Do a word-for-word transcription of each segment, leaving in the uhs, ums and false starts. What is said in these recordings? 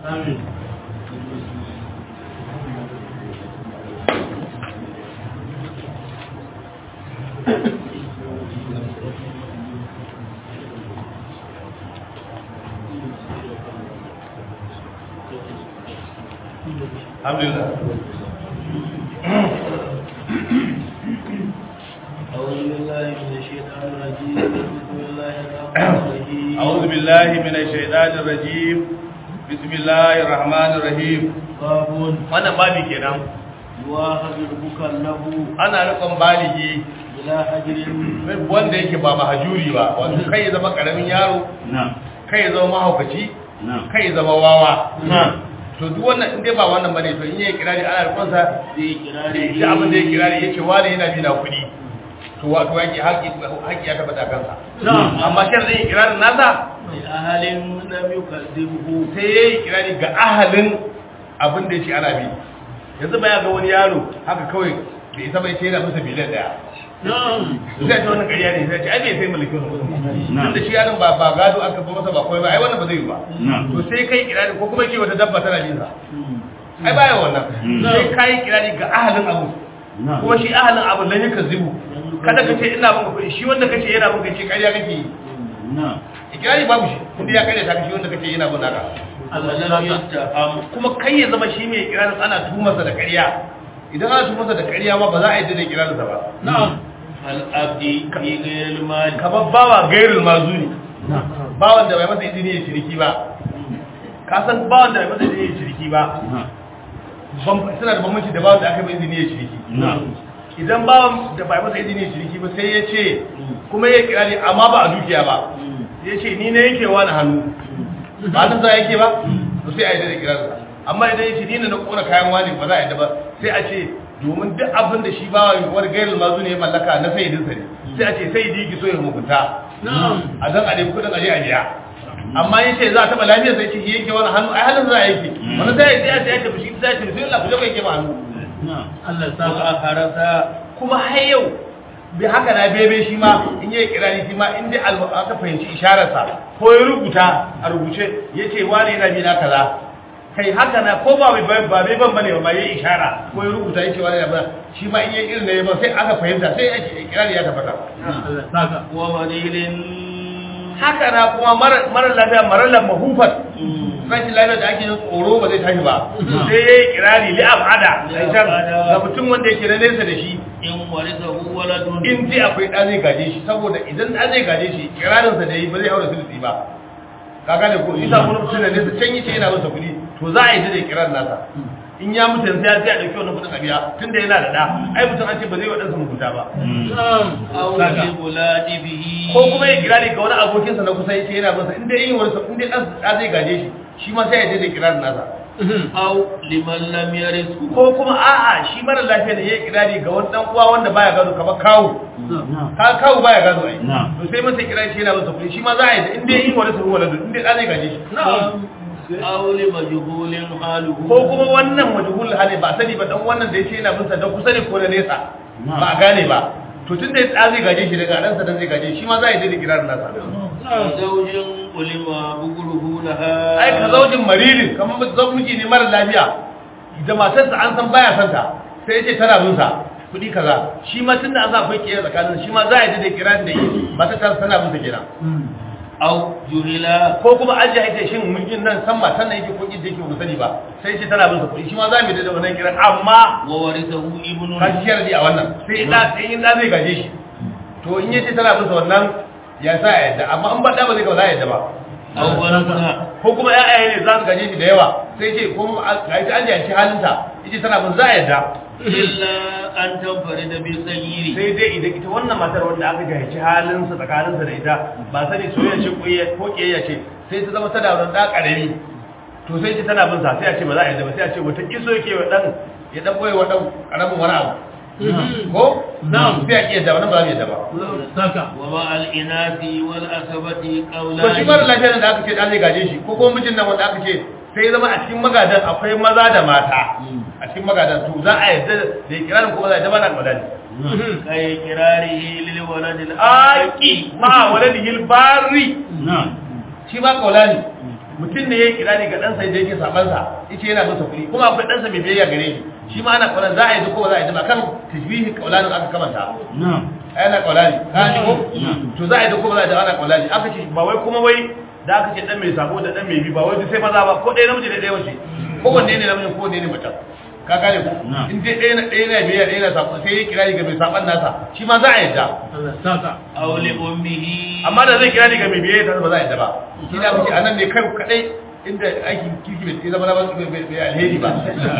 amin alhamdulillah. أعوذ بالله من الشيطان الرجيم بسم الله الرحمن الرحيم babun wannan babi kenan yuwahadu bukallahu ana rikon baligi ila ajrin wanda yake ba mahajuri ba wato kai ya zama karamin yaro na kai ya zama mahaukaci na kai ya zama wawa na to duk wannan in dai ba wannan bane to in yayi kirari ana rikon sa zai kirari da abin da yake kirari yace wani yana bi na kuɗi to wato yake haƙi haƙi ya tabbata kansa amma sharadin kirarin nasa li ahalin lam yukazzibuhu sai yayi kirari ga ahalin abin da yake ana bi yanzu ba ya ga wani yaro haka kawai bai isa bai ce yana masa biliyan daya sai ta wani ƙarya ne sai ce ai bai sai mulki wani tun da shi yaron ba ba gado aka ba masa ba kawai ba ai wannan ba zai yi ba to sai kai kirari ko kuma ke wata dabba tana bin sa ai baya wannan sai kai kirari ga ahalin abu kuma shi ahalin abu lan yaka zibu kada ka ce ina maka kuɗi shi wanda kace yana maka ce ƙarya kake yi na ikirari babu shi kuma ya ƙarya ta shi wanda kace yana bin naka Allah lam yastaham kuma kai ya zama shi mai ikirarin ana tumarsa da ƙarya idan ana tumarsa da ƙarya ma ba za a yi da ikirarinsa ba na'am al abdi fi ghayril mali kamar bawa gairul mazuni bawan da bai masa izini ya ciniki ba ka san bawan da bai masa izini ya ciniki ba suna da bambanci da bawan da aka bai izini ya ciniki idan bawan da bai masa izini ya ciniki ba sai ya ce kuma ya kirari amma ba a dukiya ba ya ce ni ne yake wani hannu ba ta sa yake ba to sai a yi da kirarsa amma idan ya ce ni ne na kona kayan wani ba za a yi da ba sai a ce domin duk abin da shi bawa wani gairul mazuni ya mallaka na sayyidinsa ne sai a ce sayyidi ki so ya hukunta a zan a nemi kudin aje a biya amma ya ce za a taɓa lafiyar sai ce shi yake wani hannu ai halin za a yake wani sai ya ce ya ce shi sai ya ce bismillah ku je ku yake ma hannu Allah sa harasa kuma har yau bi haka na bebe shi ma in yi kirari shi ma in dai aka fahimci ishararsa ko ya rubuta a rubuce ya ce wani yana bi na kaza kai haka na ko ba bai ba bai ban bane ba yayi ishara ko ya rubuta ya ce wani yana ba shi ma in yi irin da ya ba sai aka fahimta sai ake kirari ya tabbata Allah saka wa manilin haka na kuma mara lafiya mara lamahufat rashin lafiya da ake yin tsoro ba zai tashi ba sai ya yi kirari li abada ga mutum wanda yake na nesa da shi in warisahu waladun in ji akwai ɗan zai gaje shi saboda idan ɗan zai gaje shi kirarinsa da yi ba zai haura sulusi ba ka gane ko isa kuma mutum da nesa can yi ce yana masa kuɗi to za a yi da kirarin nasa in ya mutu yanzu ya sai a ɗauki wannan kuɗin a biya tunda yana da ɗa ai mutum an ce ba zai wa ɗansa mugunta ba auli buladi bihi ko kuma ya kirari ga wani abokinsa na kusa yace yana masa in dai yin wani in dai ɗan ɗa zai gaje shi shi ma sai ya je da kirarin nasa aw liman lam yarisku ko kuma a'a shi mara lafiya ne yayi kirari ga wani dan uwa wanda baya gado kamar kawu ka kawu baya gado ai to sai masa kirari shi yana masa kuɗi shi ma za a yi in dai yin wani su wala in dai ɗa zai gaje shi auli majhulin haluhu ko kuma wannan majhul hali ba sani ba dan wannan da yace yana bin sa da kusa ne ko da nesa ba a gane ba to tunda ya zai gaje shi daga ransa dan zai gaje shi ma za a yi da kirarin nasa zaujin ulima buguruhu laha ai ka zaujin maridin kamar zan miji ne mara lafiya da matarsa an san baya santa sai yace tana bin sa kudi kaza shi ma tunda an sa akwai kiyaye tsakanin shi ma za a yi da kirarin da yi ba ta tana bin sa kenan au juhila ko kuma an jahilta shin mulkin nan san matan nan yake ko kidda yake ba sani ba sai ce tana bin sa kuɗi shi ma za mu da wannan kiran amma wa warithahu ibnu kashiyar di a wannan sai da sai in da zai gaje shi to in yace tana bin sa wannan ya sa ya yadda amma in ba da ba zai ga za ya yadda ba au baraka ko kuma ƴaƴaye ne za su gaje shi da yawa sai ce ko ga ita an jahilci halinta yace tana bin za ya yadda illa an tanfarida bi sayyiri sai dai idan ita wannan matar wanda aka jahilci halinsa tsakaninsa da ita ba sani soyayya ce ko kiyayya ce sai ta zama tana da da karami to sai ce tana bin sa sai a ce ba za a yadda ba sai a ce wata kiso yake wa dan ya dan boye wa dan karamin wani abu ko na'am sai a kiyar da wannan ba za mu yadda ba saka wa ma al inasi wal asabati qawlan ko shi mara lafiya da aka ce dan zai gaje shi ko kuma mijin nan wanda aka ce sai zama a cikin magadan akwai maza da mata a cikin magadan to za a yadda da kirarin kuma za a yadda ba na magana kai kirarihi lil waladil aqi ma waladihil bari na'am shi ba kaulani mutum ne ya yi kirari ga ɗansa da yake sabansa yace yana masa kuɗi kuma akwai ɗansa mai biyayya gare shi shi ma ana kaulan za a yi ko ba za a yi ba kan tashbihi kaulanin aka kamanta ai ana kaulani ka ji ko to za a yi ko ba za a yi ana kaulani aka ce ba wai kuma wai da aka ce dan mai sabo da dan mai bi ba wai sai maza ba ko ɗaya namiji da ɗaya mace ko wanne ne namiji ko wanne ne mace ka gane ko in dai ɗaya na ɗaya na biyayya ɗaya na sabo sai ya kirari ga mai saban nasa shi ma za a yadda Allah saka auli ummihi amma da zai kirari ga mai biyayya ta ba za a yadda ba shi da muke anan ne kai kadai inda aikin kirki bai zama na bai alheri ba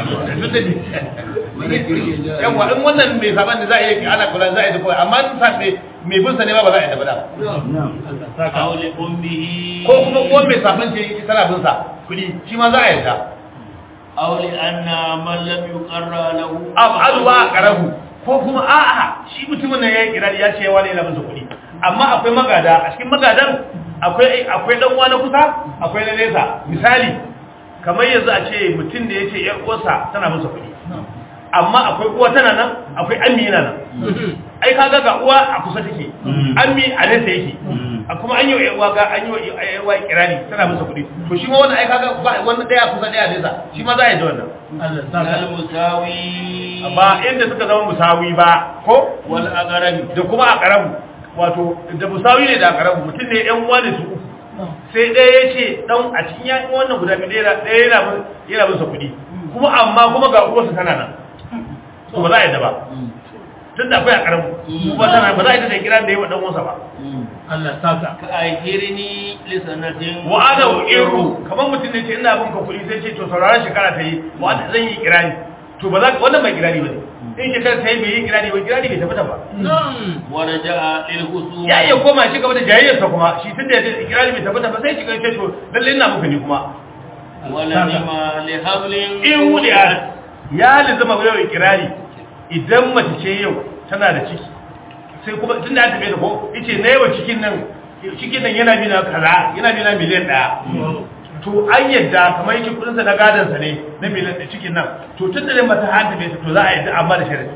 yawa in wannan mai saban da za a yi ana kula za a yi da kawai amma in sa mai bin sa ne ba ba za a yi da ba da auli ummihi ko kuma ko mai saban ce tana bin sa kudi shi ma za a yarda auli anna man lam yuqarra lahu ab'adu wa aqrabu ko kuma a'a shi mutumin nan yayi kirari ya ce wani yana bin sa kudi amma akwai magada a cikin magadan akwai akwai dan uwa na kusa akwai na nesa misali kamar yanzu a ce mutum da yace yar uwarsa tana masa kuɗi amma akwai uwa tana nan akwai ammi yana nan ai kaga ga uwa a kusa take ammi a nesa yake kuma an yi uwa ga an yi uwa kirani tana masa kuɗi to shi ma wannan ai kaga ba wannan daya kusa daya nesa shi ma za a yi da wannan Allah saka musawi ba inda suka zama musawi ba ko wal aqrabi da kuma aqrabu wato da musawi ne da akarabu mutum ne yan uwa ne su uku sai ɗaya ya ce ɗan a cikin yaƙin wannan guda biyu ɗaya yana yana bin sa kuɗi kuma amma kuma ga uwarsa tana nan to ba za a yi da ba tun da akwai akarabu kuma tana ba za a yi da kira da yi wa ɗan uwansa ba Allah saka ka akhirni li sanatin wa ana uqiru kamar mutum ne ce ina bin ka kuɗi sai ce to sauraron shekara ta yi wa zan yi kirani to ba za wannan bai kirani ba ne in shekara ta yi bai yi kirani ba kirani bai tabbata ba wani ja'a ilhusu ya iya koma shi gaba da jayayyarsa kuma shi tun da ya kirani bai tabbata ba sai shi kai to lalle ina muka ni kuma wala nima li hablin in wuliya ya lizama yau kirari idan mace ce yau tana da ciki sai kuma tun da an tabe da ko yace na yawa cikin nan cikin nan yana bina kaza yana bina miliyan daya to an yadda kamar yake kudin sa na gadan sa ne na miliyan da cikin nan to tun da mata har tabe to za a yadda amma da sharadi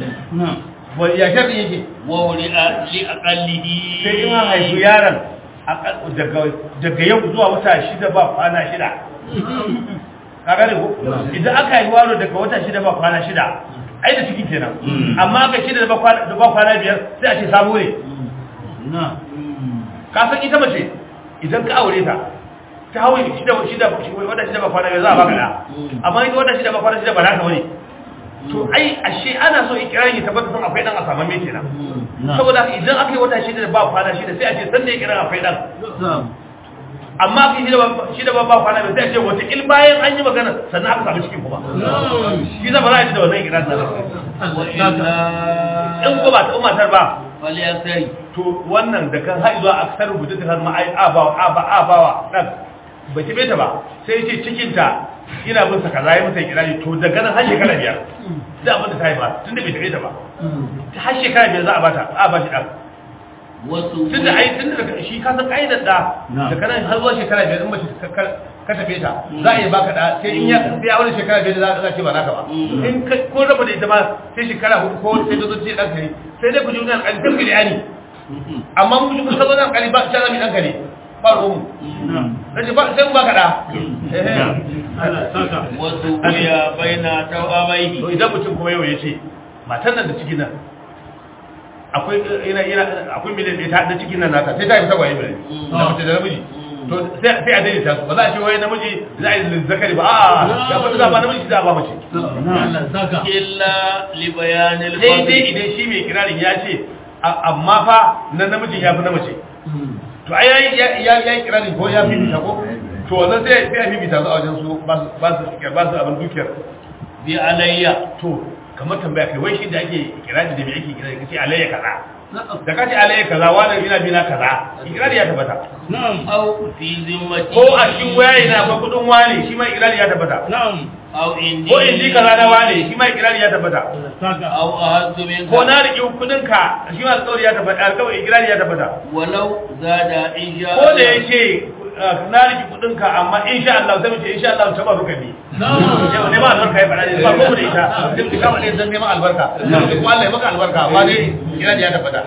wa ya sharadi yake wa wali li aqallihi sai in an haifu yaron daga daga yau zuwa wata shida ba kwana shida ka gane ko idan aka haifu yaro daga wata shida ba kwana shida ai da cikin kenan amma aka shida da ba kwana da ba kwana biyar sai a ce sabo ne na ka san ita mace idan ka aure ta ta hawo shida shida wata shida ba kwana biyar za a baka da amma ita wata shida ba kwana shida ba naka bane to ai ashe ana so ikirarin ya tabbata san akwai dan a saman me kenan saboda idan aka yi wata shida da ba kwana shida sai a ce san da ikirarin akwai dan amma kai shida ba shida ba ba kwana sai a ce wata il bayan an yi magana sannan aka samu cikin kuma shi za ba za a ci da wannan ikirarin da in ko ba ta umatar ba wali asari to wannan da kan har zuwa aksar rubutu ta har ma ai abawa aba abawa dan ba ki beta ba sai ce cikin ta ina bin sa kaza yi mata kirari to daga nan har shekara biyar da abin da ta yi ba tunda bai tabe ta ba ta har shekara biyar za a bata a ba shi dan wasu tunda ai tunda daga shi ka san kaidar da daga nan har zuwa shekara biyar in mace ka tabe ta za a yi baka da sai in ya sai a wani shekara biyar za ka ce ba naka ba in ko raba da ita ma sai shekara hudu ko sai da zo ce dan kai sai dai ku ji wannan alƙalin bilani amma mun ji kun san wannan alƙali ba ta zami dan kare ba ruwan mu ba sai mu baka da wasu ya baina tawamai to idan mutum kuma yau ya ce matan nan da cikin nan akwai ina ina akwai miliyan ɗaya ta da cikin nan nata sai ta yi tagwaye miliyan da mace da namiji to sai sai a daidaita su ba za a ce wai namiji za a yi zakari ba a'a ya fata za ba namiji za a ba mace illa li bayanil sai dai idan shi mai kirarin ya ce amma fa na namijin ya fi na mace to ai ya ya ya kirarin ko ya fi bita ko to wannan sai sai ya fi bita a wajen su ba su ba su ba su abin dukiyar bi alayya to kamar tambaya kai wai shi da ake kirari da me ake kirari kace alayya kaza da kace alayya kaza wani bina bina kaza kirari ya tabbata na'am au fi zimmati ko a cikin wayayi na akwai kudin wani shi ma kirari ya tabbata na'am au indi ko indi kaza na wani shi ma kirari ya tabbata au ahaddu min ko na riki kudin ka shi ma alƙawari ya tabbata alƙawari kirari ya tabbata walau zada insha ko da yake na riki kudin ka amma insha Allah sai mu ce insha Allah ta ba ruka ne yau ne ba albarka ya fara ne ba ko da ita sai mu kama ne zan neman albarka kuma Allah ya maka albarka amma dai kira da ya tabbata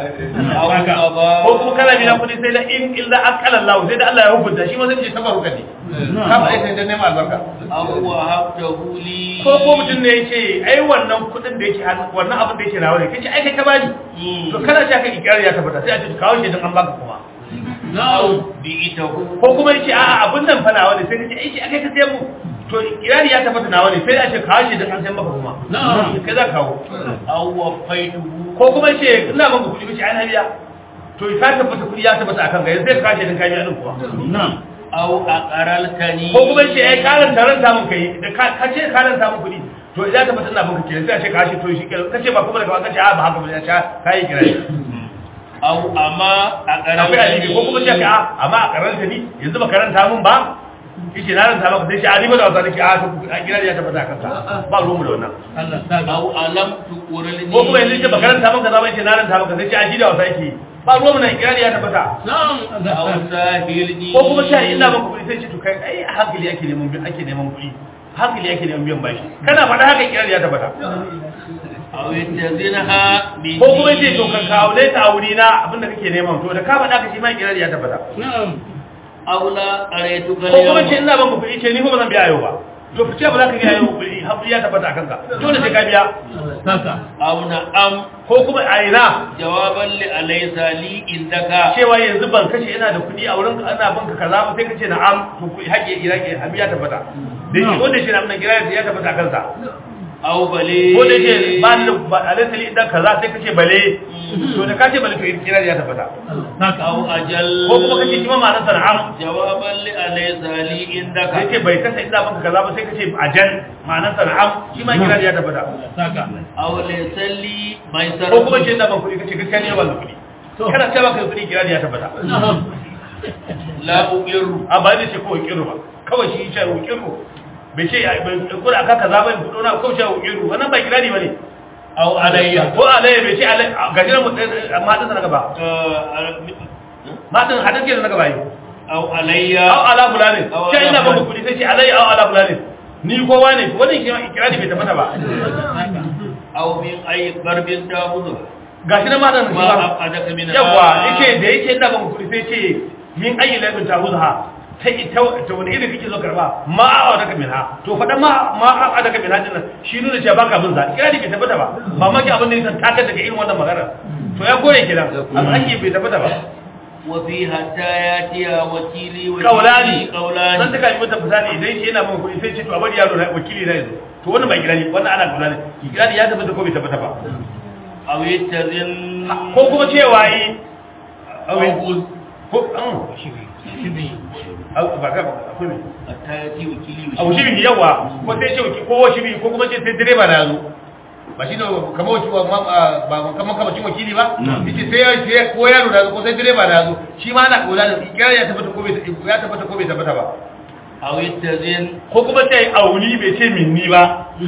ko kuma kana bi na kudi sai da in illa aqala Allah sai da Allah ya hukunta shi ma sai mu ce ta ba ruka ne kama ne sai da neman albarka awwa habtahu li ko ko mutum ne yace ai wannan kudin da yake hannu wannan abin da yake nawa ne kace ai kai ka bani to kana ta ka ikrar ya tabbata sai a ce kawo shi dan an baka kuma na'u bi itahu ko kuma yace a'a abin nan fa nawa ne sai kace ai shi akai ka sai mu to ikrar ya tabbata nawa ne sai a ce kawo shi dan an san maka kuma na'am kai za kawo awwa faiduhu ko kuma yace ina maka kudi kace ai na biya to ka tabbata kudi ya tabbata akan ga sai ka kawo shi dan ka biya din kuwa na'am aw aqaraltani ko kuma yace ai karan taran ta mun kai da ka ce karan ta mun kudi to idan ka fata ina bunka kire sai a ce ka shi to shi kace ba kuma daga kace a ba haka ba ya ce kai kirai aw amma aqaraltani ko kuma ce ka amma a karanta ni yanzu ba karanta mun ba kice na ranta maka sai shi a riba da wasa nake a to a kira ya tabbata kanka ba ruwan mu da wannan Allah ta aw alam tuquralni ko kuma yanzu ce ba karanta maka za ba ce na ranta maka sai shi a ji da wasa yake ba ruwan mu na kira ya tabbata na'am aw sahilni ko kuma ce ina maka kuɗi sai ce to kai ai a hankali ake neman ake neman kuɗi hankali yake neman biyan bashi kana faɗa haka kiran ya tabbata aw yatazinha bi ko kuma yace to kan kawo dai ta wuri na abinda kake neman to da ka faɗa ka shi ma kiran ya tabbata na'am aula qaraitu ko kuma ce ina ban ku kuɗi ce ni ba zan biya yau ba to fice ba za ka biya yau kuɗi hakuri ya tabbata akan ka dole sai ka biya saka aw na am ko kuma a ina jawaban li alaysa li indaka cewa yanzu ban kashe ina da kuɗi a wurin ana banka kaza ba sai ka ce na'am to kuɗi haƙe irake habi ya tabbata da shi wanda shi na nan gira ya tabbata kansa aw bale ko da yake ba da ba alasali idan kaza sai kace bale to da kace bale to gira ya tabbata aw ajal ko kuma kace shi ma ma'anar sana'am jawaban li alaysa li indaka sai bai kasa ina banka kaza ba sai kace ajal ma'anar sana'am shi ma gira ya tabbata saka aw laysalli mai sar ko kuma ce ina ban kuɗi kace gaskiya ne ban kuɗi kana cewa kai kuɗi gira ya tabbata la uqiru a ba da ce ko uqiru ba kawai shi ya uqiru bai ce kura aka kaza bai kudo na ko shi uqiru wannan ba kirani bane aw alayya ko alayya bai ce alayya gajira mu amma dan na gaba ma dan hadin ke na gaba yi aw alayya aw ala fulani sai ina ba kudi sai ce alayya aw ala fulani ni ko wane wannan ke kirani bai tabbata ba aw min ay garbin dabudu gashi na ma dan ma adaka min yawa yake da yake ina ba kudi sai ce min ayi labin tabudha ta ita ta wani irin kake zo karba ma a daga minha to fadan ma ma a daga minha din nan shi nuna cewa baka bin sa kira ne bai tabbata ba ba ma ki abin da yake taka daga irin wannan magana to ya gore kidan amma ake bai tabbata ba wa fi hatta yati wakili wa kaulani kaulani dan taka yi mata fasali idan shi yana mun kuɗi sai ce to a bari yaro na wakili na yanzu to wannan ba kira ne wannan ana kaulani kira ne ya tabbata ko bai tabbata ba aw yatazin ko kuma cewa yi aw ko an shibi au ba ga akwai ne atayati wakili au shibi yawa ko sai ce ko shibi ko kuma ce sai direba na yazo ba shi ne kamar wakili ba kamar kamar cin wakili ba yace sai sai ko yaro da ko sai direba na yazo shi ma ana kula da ikrar ya tabbata ko bai ya tabbata ko bai tabbata ba aw yatazin ko kuma sai auni bai ce minni ba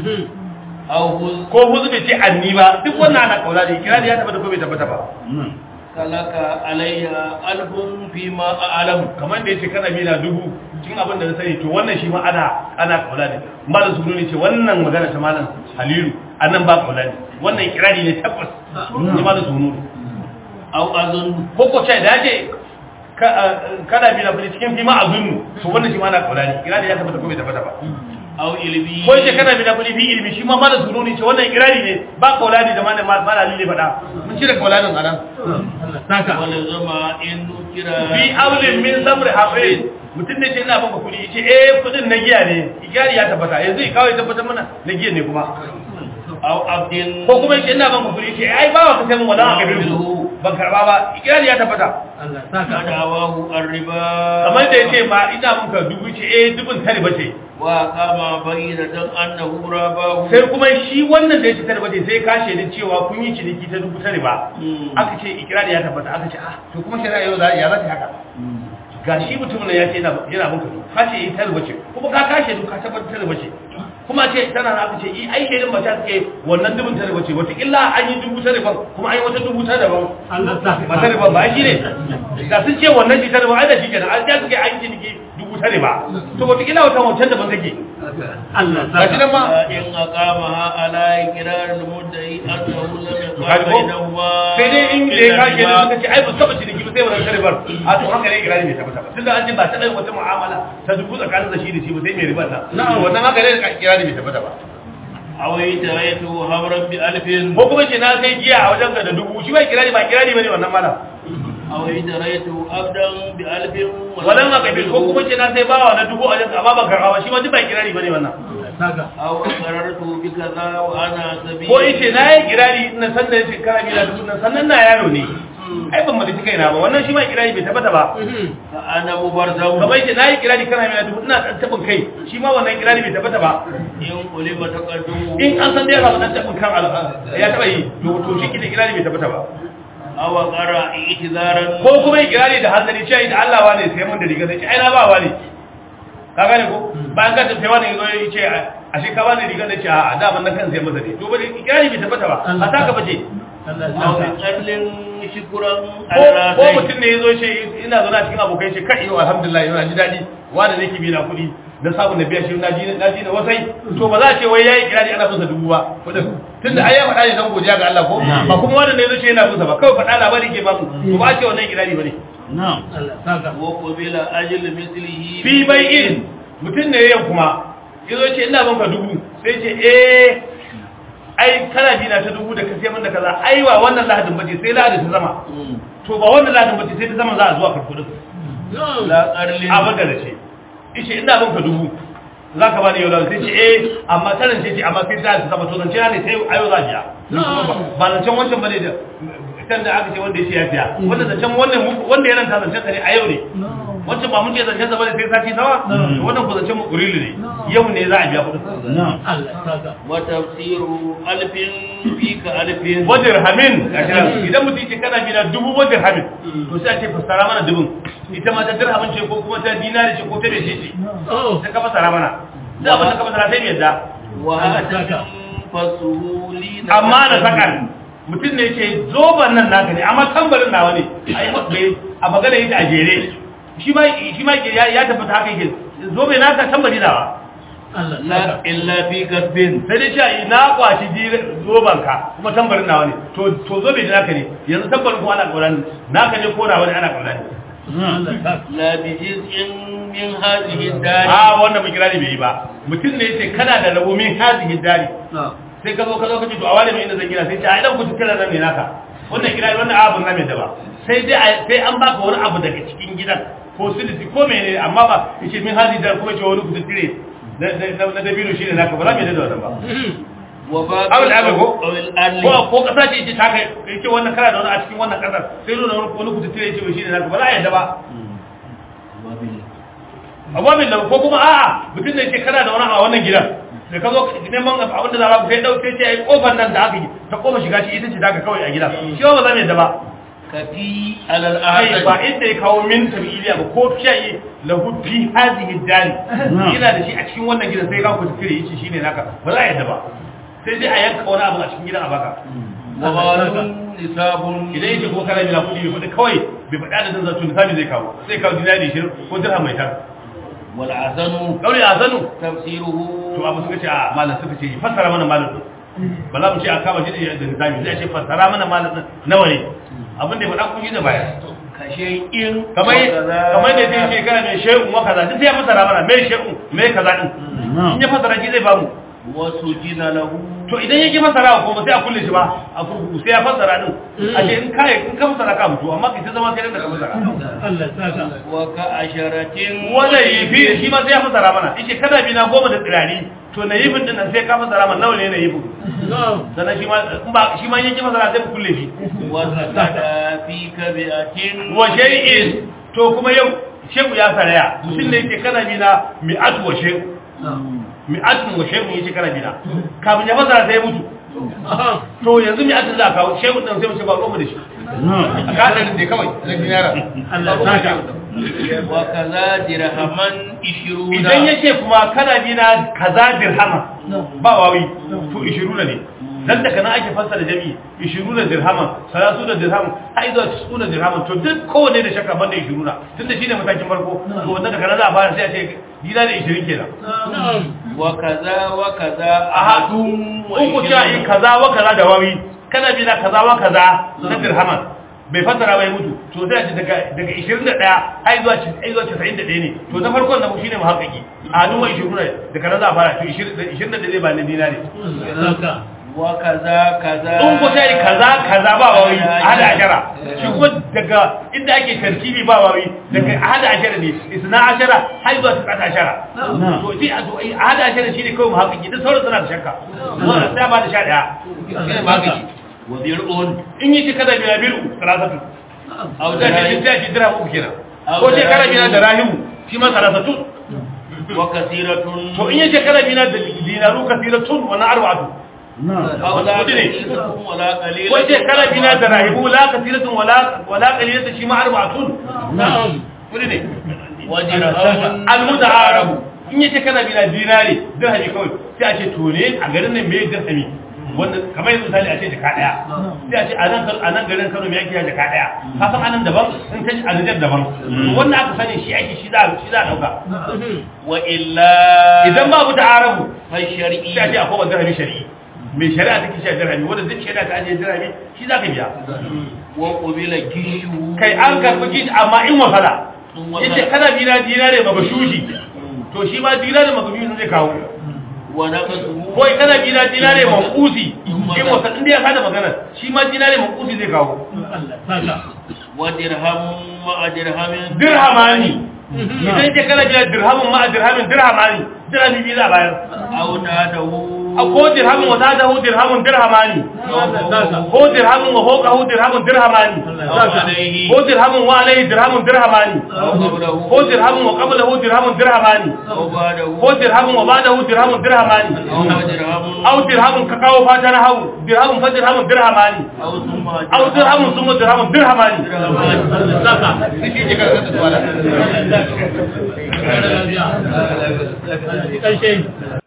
aw huz ko huzu bai ce anni ba duk wannan ana kula da ikrar ya tabbata ko bai tabbata ba kalaka alayya alfun fi ma a'lam kamar da yace kana bila dubu cikin abin da na sani to wannan shi ma ana ana kaula ne malam sunu ne ce wannan magana ta malam Halilu annan ba kaula ne wannan kirari ne tabbas ne malam sunu aw azun ko ko ce da yace kana bila bili cikin fi ma azunnu to wannan shi ma ana kaula ne kirari ya tabbata ko bai tabbata ba aw ilmi ko ce kana bila bili fi ilmi shi ma malam sunu ne ce wannan kirari ne ba kaula ne da malam malam Halilu faɗa mun cire kaula nan anan saka wala zama in nukira fi aulin min samri hafid mutum ne ce ina banka kudi yace eh kudin na giya ne igari ya tabbata yanzu kawai tabbata mana na giya ne kuma aw abdin ko kuma yace ina banka kudi yace ai bawa ka sai mun wala ka biru ban karba ba igari ya tabbata Allah saka dawahu arriba kamar da yace ma ina banka dubu ce eh dubun tare bace wa kama bayyana dan annahu rabahu sai kuma shi wannan da yace tare bace sai ka shedin cewa kun yi ciniki ta dubu tare ba aka ce ikirari ya tabbata aka ce ah to kuma shari'a yau ya za ta haka ga shi mutumin ya ce yana yana banka ka ce yi tare bace kuma ka kashe du ka tabbatar tare bace kuma ce tana na aka ce i ai shirin ba ta suke wannan dubun ta riba ce wata illa an yi dubu ta riban kuma an yi wata dubu ta daban ba ta riban ba shi ne da sun ce wannan shi ta riba ai da shi kenan an ja suke an yi niki dubu ta riba to wata illa wata wancan daban take Allah ba shi nan ma in aqamaha ala iqrar al-mudda'i annahu lam yaqam bainahuma sai dai in da ya kage da suka ce ai ba saba ciniki ba sai wannan ribar a to haka ne ikrari bai tabbata ba tunda an ce ba ta dai wata mu'amala ta dubu tsakanin da shi da shi ba sai mai riba ta na'am wannan haka ne ikrari bai tabbata ba awai taraytu hamran bi alfin ko kuma ce na sai giya a wajen ka da dubu shi ba ikrari ba ikrari bane wannan mala awai taraytu abdan bi alfin wannan haka bai ko kuma ce na sai bawa na dubu a wajen ka amma ban karba shi ma duk ba ikrari bane wannan aw qarartu bi kaza wa ana sabi ko yace na yi kirari ina san da yace karabi da dubu nan sannan na yaro ne ai ban mallaki kaina ba wannan shi ma kirari bai tabbata ba fa ana mubarzau kamar yace na yi kirari kana mai dubu ina dan tabin kai shi ma wannan kirari bai tabbata ba in ulima taqaddu in an san da ya dan tabin kan ya taba yi to to shi kike kirari bai tabbata ba aw qara i'tizaran ko kuma kirari da hanzari ce da Allah wane sai mun da riga sai ai na ba wani ka gane ko bayan ka tafi wani yazo ya ce a shi ka bani riga da ce a da ban nan kan sai masa ne to ba kirari bai tabbata ba a taka bace aw qallin shukran ko mutum ne yazo ce ina zauna cikin abokai ce kai yau alhamdulillah ina ji dadi wanda nake bi na kudi da sabon da biya shi na ji na ji na wasai to ba za a ce wai yayi kirari ana busa dubu ba kudin tunda ai ya faɗa ne dan godiya ga Allah ko ba kuma wanda ne yazo ce yana busa ba kawai faɗa labari ke ba mu to ba ce wannan kirari bane na'am Allah saka wa qabila ajl mithlihi fi bai'in mutum ne yayin kuma yazo ce ina banka dubu sai ce eh ai kana bi na ta dubu da ka sai mun da kaza ai wa wannan lahadin bace sai lahadin ta zama to ba wannan lahadin bace sai ta zama za a zuwa karkudin la qarlin abada da ce yace ina banka dubu zaka bani yau da sai ce eh amma tarin ce ce amma sai ta zama to zance ne sai ayo za jiya ba nan can wancan bane da kan da aka ce wanda ya ce ya fiya wanda zancen wannan wanda ya ranta zancen sa ne a yau ne wancan ba mun ce zancen sa bane sai sati nawa to wannan ku zancen mu kurilu ne yau ne za a biya kudin na'am Allah saka wa tafsiru alfin fi ka alfin wadir hamin idan mutum ce kana bina dubu wadir hamin to sai a ce fassara mana dubun ita ma ta dirhamin ce ko kuma ta dinari ce ko ta bece ce sai ka fassara mana da abin da ka fassara sai mu yadda wa hada fasuhuli amma da sakan mutum ne ce zoban nan naka ne amma tambarin nawa ne ai a magana yake a jere shi ma shi ma ya tabbata haka yake zobe naka tambari nawa Allah la illa fi kasbin sai dai ce na kwashi zoban ka kuma tambarin nawa ne to to zobe da naka ne yanzu tambarin ko ana kaura ne naka ne ko nawa ne ana kaura ne Allah saka la bi jiz'in min hadhihi dari a wannan mu kira ne bai yi ba mutum ne yace kana da rabo min hadhihi dari sai ka zo ka zo ka ce to a wale mai inda zan gina sai ce ai dan ku tukira nan ne naka wannan gida wannan abun na mai da ba sai dai sai an baka wani abu daga cikin gidan ko silisi ko menene amma ba yace min hadi dar ko yace wani ku tukire na na dabino shine naka ba za mu da wannan ba wa ba awal abu ko al ko ko kasa ce yace ta kai yace wannan kana da wani a cikin wannan kasar sai nuna wani ku tukire yace shine naka ba za a yadda ba ababin da ko kuma a'a mutum ne yace kana da wani a wannan gidan da ka zo neman abin da za ka sai dauke ce ai kofar nan da aka yi ta koma shiga shi ita ce daga kawai a gida shi ba za mu yadda ba kafi alal ai ahad ba inda ya kawo min tabiiliya ba ko fiye lahu fi hadhihi dari yana da shi a cikin wannan gidan sai ka ku tafire yace shine naka ba za a yadda ba sai dai a yanka wani abu a cikin gidan a baka wa balun nisabun idan yace ko kana bila kudi bai kawai bai faɗa da zan zato misali zai kawo sai kawo dinari ishirin ko dirham mai tar wal azanu kauri azanu tafsiruhu to abu suka ce a malam suka ce fassara mana malam ba za mu ce a kama shi da nizami zai ce fassara mana malam nawa ne abin da ya faɗa kun yi da baya kashe in kamar kamar da zai ce kana mai shehun wa kaza duk sai ya fassara mana mai shehun mai kaza din in ya fassara shi zai ba mu wasu jina lahu to idan yake fassara ko ba sai a kulle shi ba a kurkuku sai ya fassara din a ce in kai in ka fassara ka mutu amma kai sai zama sai da ka fassara Allah saka wa ka asharatin wanda yi fi shi ma sai ya fassara mana yace kada bi na goma da tsirani to na yifin din nan sai ka fassara mana nawa ne na yifin sannan shi ma in ba shi ma yake fassara sai ku kulle shi wa zakata fi kabiatin wa shay'in to kuma yau shehu ya saraya mutum ne yake kana bi na mi'atu wa shehu mi'atun wa shehu yace kana bi na kafin ya fassara sai ya mutu to yanzu mi'atun za ka kawo shehu din sai mu ce ba goma da shi a kada da kawai na dinara Allah saka wa kaza dirhaman ishiruna idan yace kuma kana bi na kaza dirhama ba wawi to ishiruna ne dan daga nan ake fassara jami'i ishiruna dirhaman salasuna dirhaman ai zuwa tisuna dirhaman to duk kowanne da shakka banda ishiruna tunda shine matakin farko to wannan daga nan za a fara sai a ce dina da ishirin kenan wa kaza wa kaza ahadun wa uku ta yi kaza wa kaza da wawi kana bi na kaza wa kaza na dirhaman bai fassara bai mutu to sai a ce daga daga ishirin da ɗaya ai zuwa ai zuwa casa'in da ɗaya ne to na farkon da shine muhakkaki ahadun wa ishiruna daga nan za a fara to ishirin da ɗaya zai ba na dinari wa kaza kaza in ku sai kaza kaza ba wawi hada ashara shi kuma daga inda ake tarkibi ba wawi daga hada ashara ne isna ashara har zuwa tsaka ashara to shi hada ashara shine kawai mu haƙiƙi duk sauran suna da shakka wannan sai ba da sha daya shine mu haƙiƙi wa dir'un in yi kada bi bilu salasatu aw da shi da shi dirham uku kenan ko ce kada bi da rahimu shi ma salasatu wa kasiratun to in yi kada bi da dinaru kasiratun wa na arba'atu wace kala bina da rahibu la kasiratun wala wala qalilatun shi ma arba'atun na'am kudi ne wajirahun al-muta'arabu in yace kana bina dinari dirhami kawai sai a ce to ne a garin nan me dirhami wanda kamar yanzu misali a ce jaka daya sai a ce a nan a nan garin Kano me yake jaka daya ka san anan daban in kashi a Nijar daban wannan aka sani shi ake shi za shi za dauka wa illa idan babu ta'arabu fa shar'i sai a ce akwai dirhami shari'i mai shari'a take shi dirhami wanda zai shari'a ta ajiye dirhami shi za ka biya wa qubila gishu kai an karɓi kishi amma in wasala yace kana dina dinare mabashushi to shi ma dinare mabashushi zai kawo wa naqsu ko kana dina dinare manqusi in wasa inda ya kada magana shi ma dinare manqusi zai kawo wa dirhamun ma dirhamin dirhamani idan ke kana dina dirhamun ma dirhamin dirhamani dirhami bi za bayar aw nadahu ko dirhamun wa zadahu dirhamun dirhamani ko dirhamun wa fawqahu dirhamun dirhamani ko dirhamun wa alayhi dirhamun dirhamani ko dirhamun wa qablahu dirhamun dirhamani ko dirhamun wa ba'dahu dirhamun dirhamani aw dirhamun ka kawo fata na hawu dirhamun fa dirhamun dirhamani aw dirhamun summa dirhamun dirhamani shi ke ka da wala